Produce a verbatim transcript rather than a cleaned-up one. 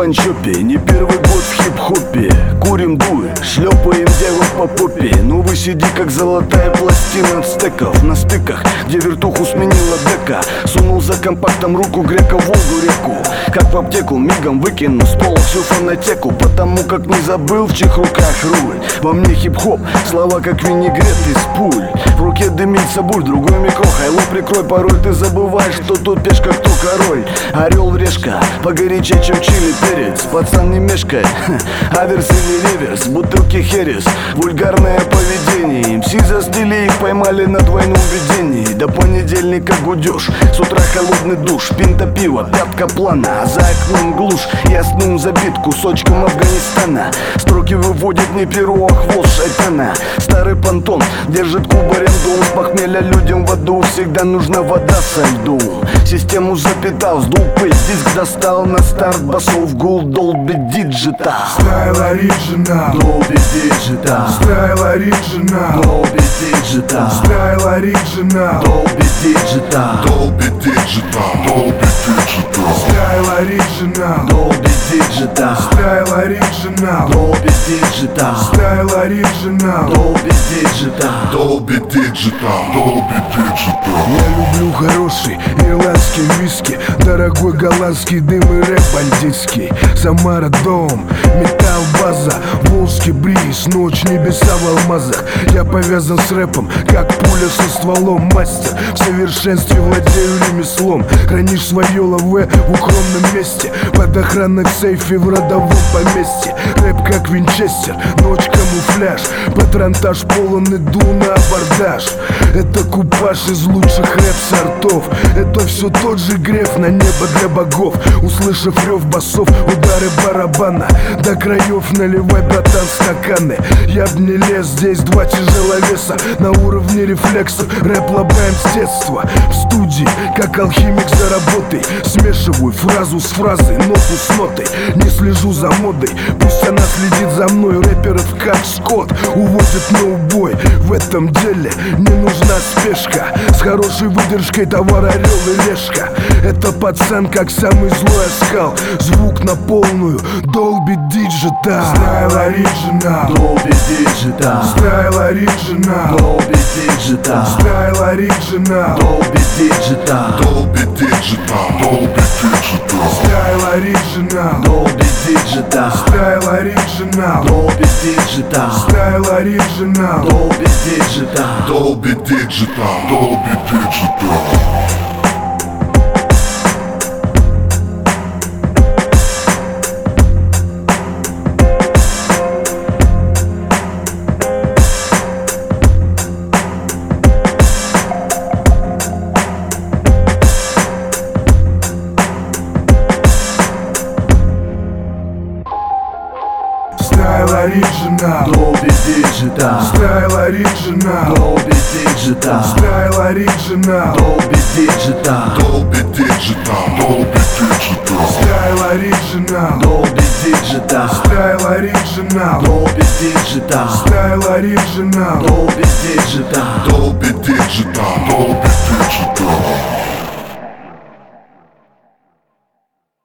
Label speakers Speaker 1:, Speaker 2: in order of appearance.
Speaker 1: ванчопе, не первый год в хип-хопе. Курим дуй, шлепаем девок по попе. Ну вы сиди как золотая пластина от стеков. На стыках, где вертуху сменила дека. Сунул за компактом руку грека в Волгу реку. Как в аптеку мигом выкину с пола всю фонотеку. Потому как не забыл, в чьих руках руль. Во мне хип-хоп, слова как винегрет из пуль. В руке дымится буль, другой микро. Хайло прикрой, порой ты забываешь, что тут пешка, кто король. Орел решка, погорячее, чем чили перец. Пацан не мешкает, аверс или реверс. Бутылки херес, вульгарное поведение. МС застыли, их поймали на двойном видении. До понедельника гудешь, с утра холодный душ. Пинта пива, пятка плана, а за окном глушь. Я сном забит кусочком Афганистана. Строки выводит не перо, а хвост шайтана. Старый понтон держит куб аренду. С похмелья людям в аду всегда нужна вода со льдом. Систему запитал, сдул пыль, диск достал на старт басов. Гул Dolby Digital.
Speaker 2: Style Original,
Speaker 1: Dolby Digital.
Speaker 2: Style Original,
Speaker 1: Dolby Digital.
Speaker 2: Style Original,
Speaker 1: Dolby Digital.
Speaker 3: Dolby Digital, Dolby Digital,
Speaker 2: Style Original,
Speaker 1: Dolby Digital.
Speaker 2: Style Original,
Speaker 1: Dolby Digital.
Speaker 2: Style Original.
Speaker 1: Dolby Digital.
Speaker 3: Dolby Digital, Dolby Digital.
Speaker 2: Я люблю хороший ирландский виски, дорогой голландский дым и рэп бандитский. Самара дом, металл база, волжский бриз, ночь небеса в алмазах. Я повязан с рэпом, как пуля со стволом. Мастер, в совершенстве владею ремеслом. Хранишь свое лаве в укромном месте, под охраной в сейфе в родовом поместье. Рэп как винчестер, ночь камуфляж, патронтаж полон, иду на абордаж. Это купаж из лучших рэп-сортов. Это все тот же греф на небо для богов. Услышав рев басов, удары барабана, до краев наливай, братан, стаканы. Я б не лез, здесь два тяжеловеса на уровне рефлексов. Рэп лобаем с детства, в студии, как алхимик за работой. Смешиваю фразу с фразой, ноту с нотой. Не слежу за модой, пусть она следит за мной. Рэперов как скот уводит на убой. В этом деле не нужна спешка, с хорошей выдержкой товар орел и решка. Это пацан как самый злой оскал, звук на полную Dolby Digital. Style Original,
Speaker 1: Dolby Digital.
Speaker 2: Style Original,
Speaker 1: Dolby Digital.
Speaker 2: Style Original,
Speaker 1: Dolby Digital.
Speaker 3: Dolby Digital, Dolby Digital,
Speaker 2: Style Original,
Speaker 1: Dolby Digital.
Speaker 2: Style Original,
Speaker 1: Dolby Digital.
Speaker 2: Style Original.
Speaker 1: Dolby Digital.
Speaker 3: Dolby Digital, Dolby Digital.
Speaker 2: Style Original,
Speaker 1: Dolby Digital.
Speaker 2: Style Original,
Speaker 1: Dolby Digital.
Speaker 2: Style Original,
Speaker 1: Dolby Digital.
Speaker 3: Dolby Digital, Dolby Digital,
Speaker 2: Style Original,
Speaker 1: Dolby Digital.
Speaker 2: Style Original,
Speaker 1: Dolby Digital.
Speaker 2: Style Original.
Speaker 1: Dolby Digital.
Speaker 3: Dolby Digital, Dolby Digital.